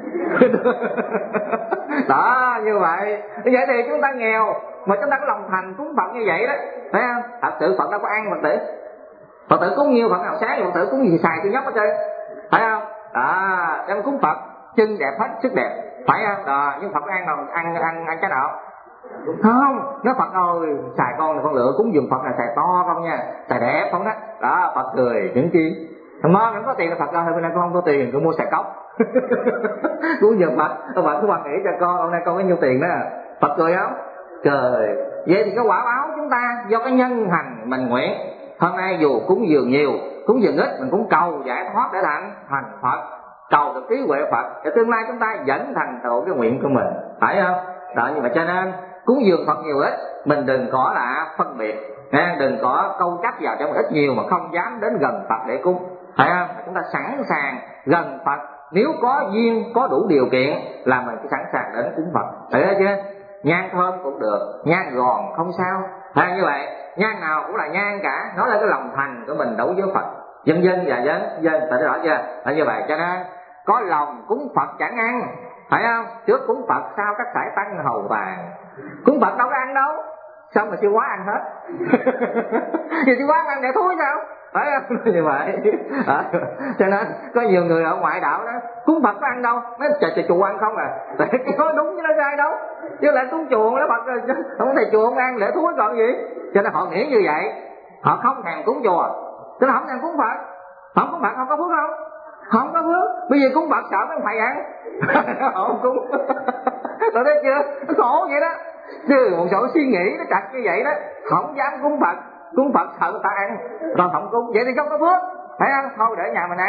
Speaker 2: Đó, như vậy. Vậy thì chúng ta nghèo mà chúng ta có lòng thành cúng Phật như vậy đó, thấy không? Thật sự Phật đâu có ăn Phật tử. Phật tử cúng nhiêu Phật nào sáng, Phật tử cúng gì xài tôi nhóc hết trơn, phải không? Đem cúng Phật chân đẹp hết sức đẹp, phải không? Nhưng Phật ăn cái nào? Không, nói Phật ơi xài con lựa cúng dường Phật là xài to không nha, xài đẹp không đó. Đó, Phật cười những chi. Thằng mơ không có tiền là Phật ơi hôm nay con không có tiền, con mua xài cốc. Cúng dường Phật, Phật cứ hoan nghĩ cho con hôm nay con có nhiêu tiền đó. Phật cười không? Cười. Vậy thì cái quả báo chúng ta do cái nhân hành mình nguyện. Hôm nay dù cúng dường nhiều, cúng dường ít, mình cũng cầu giải thoát để thành Phật, cầu được trí huệ Phật để tương lai chúng ta vẫn thành tựu cái nguyện của mình, phải không? Đó, nhưng mà cho nên cúng dường Phật nhiều ít mình đừng có là phân biệt, đừng có câu chấp vào trong ít nhiều mà không dám đến gần Phật để cúng, phải không? Chúng ta sẵn sàng gần Phật, nếu có duyên có đủ điều kiện là mình sẵn sàng đến cúng Phật, thấy chưa? Nhang thơm cũng được, nhang gòn không sao, như vậy nhang nào cũng là nhang cả, nó là cái lòng thành của mình đối với Phật, dân và dân, phải rõ chưa? Là như vậy, cho nên có lòng cúng Phật chẳng ăn, phải không? Trước cúng Phật sau các sải tăng hầu bàn. Cúng Phật đâu có ăn đâu, xong mà sư quá ăn hết. Vì sư quá ăn để thúi sao? Phải không? Như vậy. Cho nên có nhiều người ở ngoại đạo đó cúng Phật có ăn đâu, nói trời chùa ăn không à. Tại cái nói đúng chứ nó sai đâu. Chứ lại cúng chùa nó Phật không thầy chùa không ăn để thúi còn gì. Cho nên họ nghĩ như vậy, họ không thèm cúng chùa, cho nên không thèm cúng Phật. Không cúng Phật không có phước không? Không có phước. Bây giờ cúng Phật sợ mấy thầy ăn. Không cúng. Rồi thấy chưa? Nó khổ vậy đó. Chứ một số suy nghĩ nó chặt như vậy đó, không dám cúng Phật. Cúng Phật sợ người ta ăn, còn không cúng. Vậy thì không có phước, phải không? Thôi để nhà mình ăn.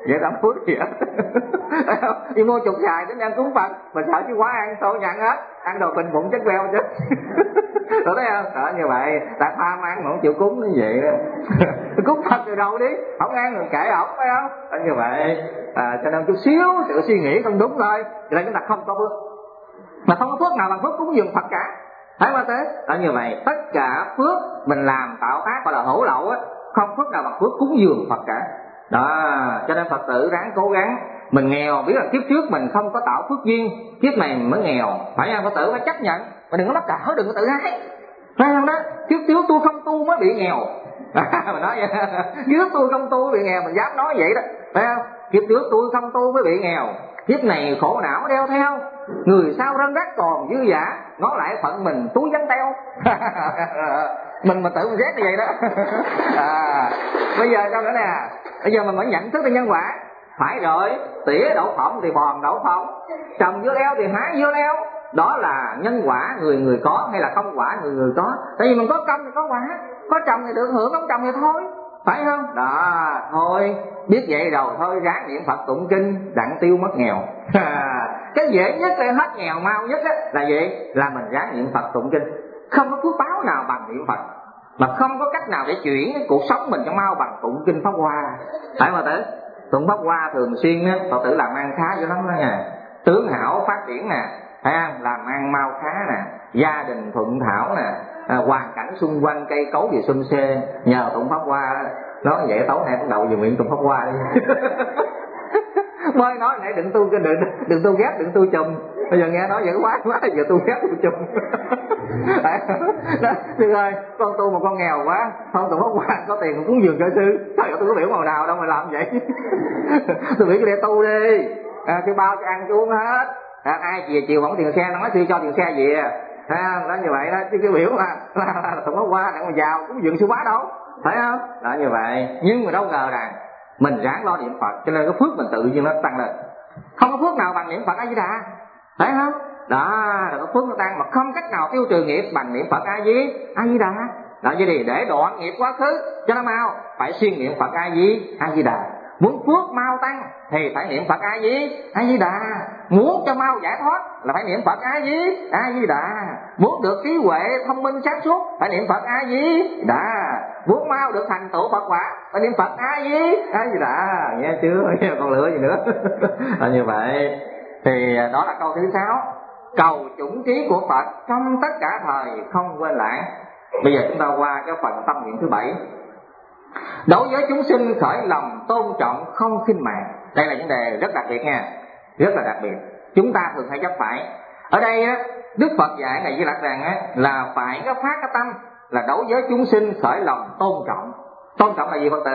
Speaker 2: vậy làm phước gì hết. Đi mua chục xài đến ăn cúng Phật, mình sợ chứ quá ăn thôi nhận hết, ăn đồ bình bụng chất veo chứ. Rồi thấy không? Đó như vậy, ta tham ăn mà không chịu cúng như vậy đó. Cúng Phật từ đầu đi, không ăn rồi kệ ổng, phải không? Đó như vậy, cho nên chút xíu sự suy nghĩ không đúng thôi, cho nên chúng ta không có phước. Mà không có phước nào bằng phước cúng dường Phật cả. Thấy không thế? Đó như vậy, tất cả phước mình làm tạo ác gọi là hổ lậu á, không phước nào bằng phước cúng dường Phật cả. Đó, cho nên Phật tử ráng cố gắng. Mình nghèo, biết là kiếp trước mình không có tạo phước duyên, kiếp này mình mới nghèo, phải không? Phật tử phải chấp nhận, mà đừng có mắc cỡ, đừng có tự ái, phải không đó? Kiếp trước tôi không tu mới bị nghèo. Mình nói vậy, kiếp tôi không tu mới bị nghèo, mình dám nói vậy đó, phải không? Kiếp trước tôi không tu mới bị nghèo, kiếp này khổ não đeo theo, người sao rân rắc còn dư dả, ngó lại phận mình túi vắng teo. Mình mà tự mình rét như vậy đó. Bây giờ sao nữa nè, bây giờ mình phải nhận thức được nhân quả. Phải rồi, tỉa đậu phộng thì bòn đậu phộng, trồng dưa leo thì hái dưa leo. Đó là nhân quả người người có, hay là không quả người người có. Tại vì mình có công thì có quả, có trồng thì được hưởng, không trồng thì thôi, phải không? Đó, thôi biết vậy rồi thôi ráng niệm Phật tụng kinh đặng tiêu mất nghèo. Cái dễ nhất là hết nghèo mau nhất là gì? Là mình ráng niệm Phật tụng kinh. Không có phước báo nào bằng niệm Phật, mà không có cách nào để chuyển cái cuộc sống mình cho mau bằng tụng kinh Pháp Hoa. Phải mà tới tụng Pháp Hoa thường xuyên á, Phật tử làm ăn khá dữ lắm đó nha. Tướng hảo phát triển nè, thấy không? Làm ăn mau khá nè, gia đình thuận thảo nè, hoàn cảnh xung quanh cây cối gì xum xê, nhờ tụng Pháp Hoa. Nói vậy tối nay bắt đầu về nguyện tụng Pháp Hoa đi. Mới nói nãy đừng tu ghép, đừng tu chùm. Bây giờ nghe nói vậy quá giờ tu ghép tu chùm. Đó, sư ơi, con tu mà con nghèo quá, không tụng Pháp Hoa có tiền cũng cúng dường cho sư. Trời ơi, tôi có biểu màu nào đâu mà làm vậy. Tôi biểu để tu đi, tôi bao cho ăn chú uống hết. Ai chiều không có tiền xe nói sư cho tiền xe về. Đó như vậy đó, chứ cái biểu là tụng Pháp Hoa đặng mà giàu cúng dường sư bá đâu, phải không? Đó như vậy, nhưng mà đâu ngờ rằng mình ráng lo niệm Phật, cho nên cái phước mình tự nhiên nó tăng lên. Không có phước nào bằng niệm Phật A Di Đà, phải không? Đó là cái phước nó tăng, mà không cách nào tiêu trừ nghiệp bằng niệm Phật A Di Đà. Đó vậy thì để đoạn nghiệp quá khứ cho nó mau, phải xuyên niệm Phật A Di Đà. Muốn phước mau tăng thì phải niệm Phật A Di Đà. Muốn cho mau giải thoát là phải niệm Phật A Di Đà. Muốn được trí huệ thông minh sáng suốt phải niệm Phật A Di Đà. Muốn mau được thành tựu Phật quả phải niệm Phật A Di Đà. Nghe chưa? Còn lựa gì nữa? Như vậy thì đó là câu thứ 6, cầu chủng trí của Phật trong tất cả thời không quên lãng. Bây giờ chúng ta qua cái phần tâm nguyện thứ 7. Đối với chúng sinh khởi lòng tôn trọng không khinh mạng. Đây là vấn đề rất đặc biệt nha, rất là đặc biệt, chúng ta thường hay chấp phải. Ở đây á, Đức Phật dạy này với lạc rằng á, là phải có phát cái tâm là đối với chúng sinh khởi lòng tôn trọng. Tôn trọng là gì Phật tử?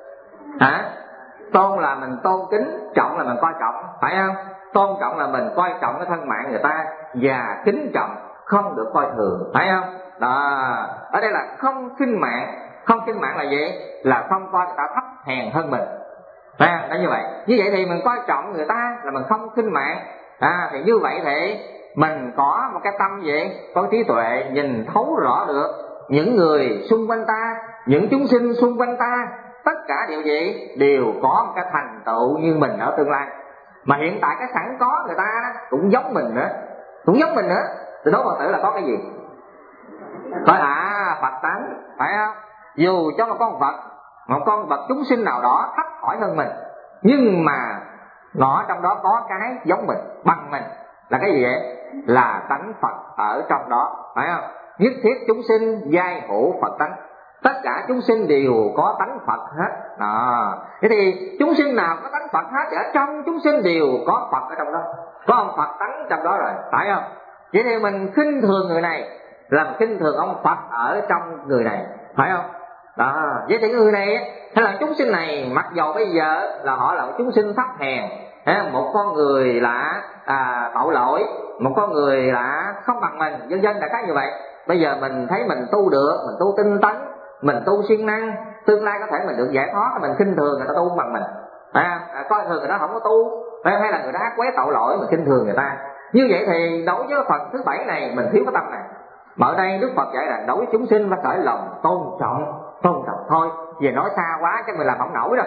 Speaker 2: Tôn là mình tôn kính, trọng là mình coi trọng, phải không? Tôn trọng là mình coi trọng cái thân mạng người ta, và kính trọng, không được coi thường, phải không? Đó, ở đây là không khinh mạng. Không khinh mạng là gì? Là không coi người ta thấp hèn hơn mình. Đó như vậy. Như vậy thì mình coi trọng người ta là mình không khinh mạng. Thì như vậy thì mình có một cái tâm gì? Có trí tuệ nhìn thấu rõ được những người xung quanh ta, những chúng sinh xung quanh ta, tất cả điều gì? Đều có một cái thành tựu như mình ở tương lai. Mà hiện tại cái sẵn có người ta cũng giống mình nữa, cũng giống mình nữa. Thì đó Phật tử là có cái gì? Có Phật tánh, phải không? Dù cho một con vật chúng sinh nào đó thấp hỏi hơn mình, nhưng mà nó trong đó có cái giống mình, bằng mình, là cái gì vậy? Là tánh Phật ở trong đó, phải không? Nhất thiết chúng sinh giai hữu Phật tánh. Tất cả chúng sinh đều có tánh Phật hết. Đó. Thế thì chúng sinh nào có tánh Phật hết, ở trong chúng sinh đều có Phật ở trong đó, có ông Phật tánh trong đó rồi, phải không? Vậy thì mình khinh thường người này là mình khinh thường ông Phật ở trong người này, phải không? Đó. Vậy thì người này hay là chúng sinh này, mặc dầu bây giờ là họ là chúng sinh thấp hèn, một con người là tội lỗi, một con người là không bằng mình, vân vân, đại khái như vậy. Bây giờ mình thấy mình tu được, mình tu tinh tấn, mình tu siêng năng, tương lai có thể mình được giải thoát, mình khinh thường người ta tu không bằng mình, coi thường người ta không có tu, hay là người ta ác quế tội lỗi mình khinh thường người ta. Như vậy thì đối với phần thứ 7 này mình thiếu cái tâm này. Mà ở đây Đức Phật dạy là đối với chúng sinh phải khởi lòng tôn trọng thôi. Về nói xa quá chắc mình làm không nổi đâu.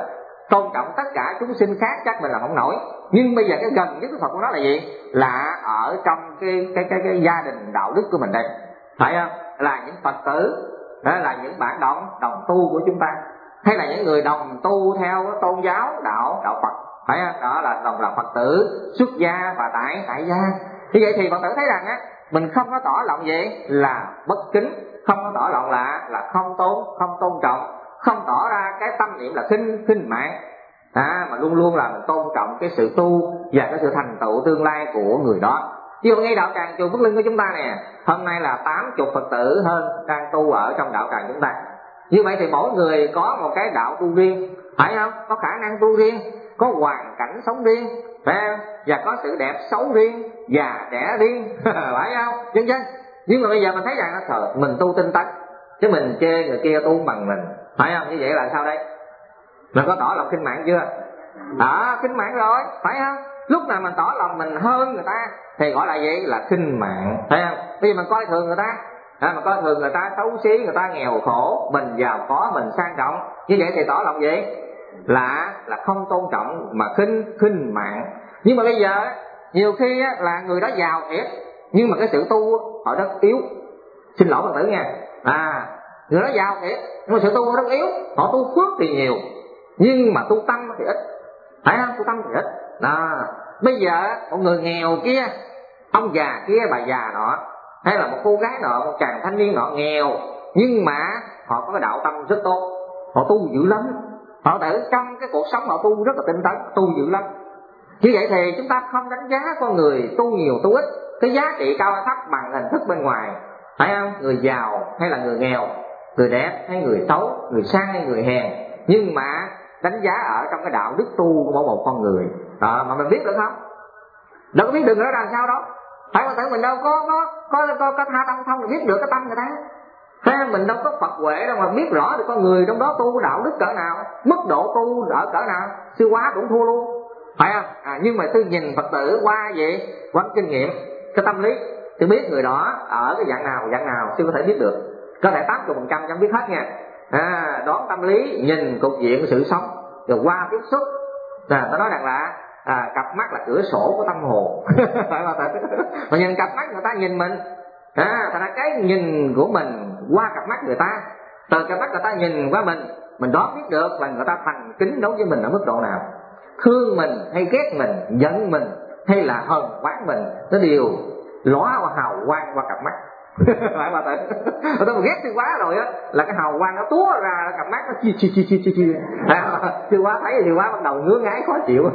Speaker 2: tôn trọng tất cả chúng sinh khác chắc mình làm không nổi. Nhưng bây giờ cái gần nhất của Phật của nó là gì? Là ở trong cái gia đình đạo đức của mình đây, phải không? Là những Phật tử, đó là những bạn đồng tu của chúng ta, hay là những người đồng tu theo tôn giáo đạo Phật, phải không? Đó là Phật tử xuất gia và tại gia. Như vậy thì Phật tử thấy rằng á, mình không có tỏ lòng gì là bất kính, không có tỏ lòng là không tôn trọng, không tỏ ra cái tâm niệm là khinh mạng, mà luôn luôn là mình tôn trọng cái sự tu và cái sự thành tựu tương lai của người đó. Ví dụ ngay đạo tràng chùa Phước Linh của chúng ta nè, hôm nay là 80 Phật tử hơn đang tu ở trong đạo tràng chúng ta. Như vậy thì mỗi người có một cái đạo tu riêng, phải không? Có khả năng tu riêng, có hoàn cảnh sống riêng, phải không? Và có sự đẹp xấu riêng, già trẻ riêng, phải không? Vân vân. Nhưng mà bây giờ mình thấy rằng trời, mình tu tinh tấn, chứ mình chê người kia tu bằng mình, phải không? Như vậy là sao đây? Mình có tỏ lòng khinh mạng chưa? Khinh mạng rồi, phải không? Lúc nào mình tỏ lòng mình hơn người ta thì gọi là gì? Là khinh mạng, phải không? Bây giờ mình coi thường người ta, mình coi thường người ta xấu xí, người ta nghèo khổ, mình giàu có, mình sang trọng, như vậy thì tỏ lòng gì? Là không tôn trọng mà khinh mạng. Nhưng mà bây giờ nhiều khi là người đó giàu thiệt, nhưng mà cái sự tu họ rất yếu. Xin lỗi Phật tử nha, người đó giàu thiệt nhưng mà sự tu họ rất yếu. Họ tu phước thì nhiều nhưng mà tu tâm thì ít, phải không? Tu tâm thì ít. Bây giờ một người nghèo kia, ông già kia, bà già nọ, hay là một cô gái nọ, một chàng thanh niên nọ nghèo, nhưng mà họ có cái đạo tâm rất tốt, họ tu dữ lắm. Họ tự trong cái cuộc sống họ tu rất là tinh tấn, tu dữ lắm. Như vậy thì chúng ta không đánh giá con người tu nhiều tu ít, cái giá trị cao hay thấp bằng hình thức bên ngoài, phải không? Người giàu hay là người nghèo, người đẹp hay người xấu, người sang hay người hèn, nhưng mà đánh giá ở trong cái đạo đức tu của mỗi một con người. Mà mình biết được không? Đâu có biết được nữa làm sao đó. Phải không? Mình đâu có tha tâm thông để biết được cái tâm người ta. Thế mình đâu có Phật huệ đâu mà biết rõ được con người trong đó tu đạo đức cỡ nào, mức độ tu ở cỡ nào. Sư Hóa cũng thua luôn, phải không? Nhưng mà tôi nhìn Phật tử qua vậy, qua kinh nghiệm, cái tâm lý, tôi biết người đó ở cái dạng nào sư có thể biết được. Có thể 80% chẳng biết hết nha. Đoán tâm lý, nhìn cục diện của sự sống, rồi qua tiếp xúc, tôi nói rằng là cặp mắt là cửa sổ của tâm hồn. Phải không? Mà nhìn cặp mắt người ta nhìn mình, thành ra cái nhìn của mình qua cặp mắt người ta, từ cặp mắt người ta nhìn qua mình đoán biết được là người ta thành kính đối với mình ở mức độ nào, thương mình hay ghét mình, giận mình hay là hờn oán mình, nó đều lóa qua hào quang qua cặp mắt. Phải mà tôi mà ghét Sư Hóa rồi á, là cái hào quang nó túa ra cặp mắt nó chi. Sư Hóa thấy Sư Hóa bắt đầu ngứa ngáy khó chịu.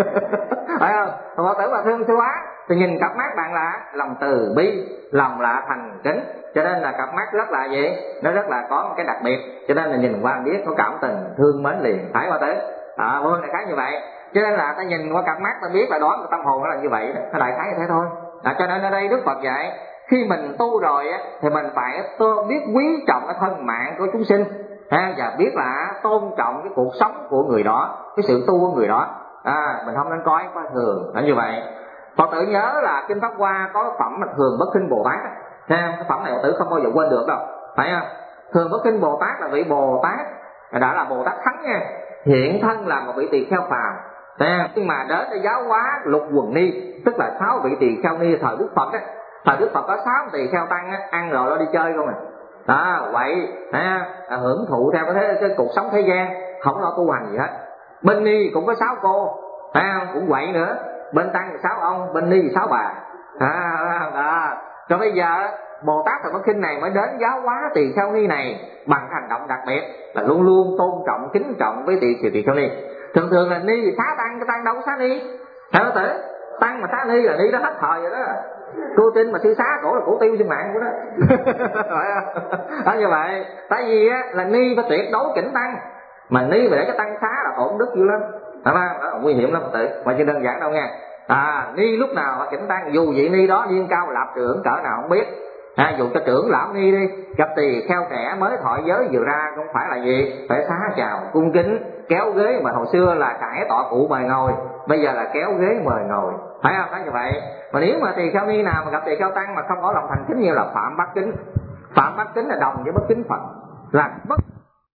Speaker 2: Phải không? Còn Phật tử mà thương Sư Hóa thì nhìn cặp mắt bạn là lòng từ bi, lòng là thành kính, cho nên là cặp mắt rất là gì? Nó rất là có một cái đặc biệt, cho nên là nhìn qua biết có cảm tình thương mến liền. Phải Phật tử? Vô đại khái như vậy. Cho nên là ta nhìn qua cặp mắt ta biết là đoán cái tâm hồn nó là như vậy, nó đại khái như thế thôi. Cho nên ở đây Đức Phật dạy khi mình tu rồi á, thì mình phải biết quý trọng cái thân mạng của chúng sinh, và biết là tôn trọng cái cuộc sống của người đó, cái sự tu của người đó. Mình không nên coi thường là như vậy. Phật tử nhớ là kinh Pháp Hoa có phẩm là Thường Bất Khinh Bồ Tát, cái phẩm này Phật tử không bao giờ quên được đâu, phải không? Thường Bất Khinh Bồ Tát là vị Bồ Tát đã là Bồ Tát thánh nha, hiện thân là một vị tỳ kheo phàm, nhưng mà đến để giáo hóa Lục Quần Ni, tức là 6 vị tỳ kheo ni thời Đức Phật á. Thời Đức Phật có 6 tỳ kheo tăng á, ăn rồi nó đi chơi không quậy, hưởng thụ theo cái cuộc sống thế gian, không lo tu hành gì hết. Bên ni cũng có 6 cô, cũng quậy nữa. Bên tăng thì 6 ông, bên ni thì 6 bà. Rồi bây giờ Bồ Tát Thường Bất Khinh này mới đến giáo hóa tỳ kheo ni này bằng hành động đặc biệt là luôn luôn tôn trọng, kính trọng với tỳ kheo ni. Thường là ni thì xá tăng, cái tăng đâu có xá ni, phải không tử? Tăng mà xá ni là ni đó hết thời rồi đó. Cô tin mà sư xá cổ là cổ tiêu trên mạng của đó. Phải không? Như vậy. Tại vì á, là ni phải tuyệt đối kính tăng, mà ni mà để cho tăng xá là tổn đức dữ lắm, phải không? Đó, nguy hiểm lắm tự, mà chưa đơn giản đâu nha. Ni lúc nào mà kính tăng, dù vị ni đó niên cao lạp trưởng cỡ nào không biết, dù cho trưởng lão ni đi, gặp tỳ kheo trẻ mới thọ giới vừa ra cũng phải là gì, phải xá chào cung kính, kéo ghế, mà hồi xưa là cải tọa cụ mời ngồi, bây giờ là kéo ghế mời ngồi, phải không? Nói như vậy. Mà nếu mà tỳ kheo ni nào mà gặp tỳ kheo tăng mà không có lòng thành kính như là phạm bát kính. Phạm bát kính là đồng với bất kính Phật, là bất